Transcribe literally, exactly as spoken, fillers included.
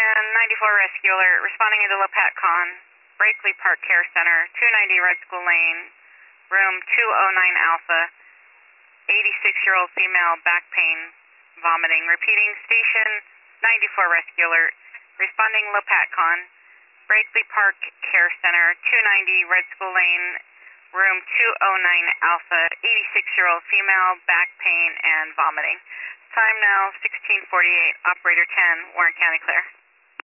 ten ninety-four Rescue Alert, responding into LaPatCon, Brakely Park Care Center, two ninety Red School Lane, room two oh nine Alpha, eighty-six-year-old female, back pain, vomiting. Repeating, station ninety-four Rescue Alert, responding LaPatCon, Brakely Park Care Center, two ninety Red School Lane, room two oh nine Alpha, eighty-six-year-old female, back pain and vomiting. Time now sixteen forty-eight, Operator ten, Warren County clear.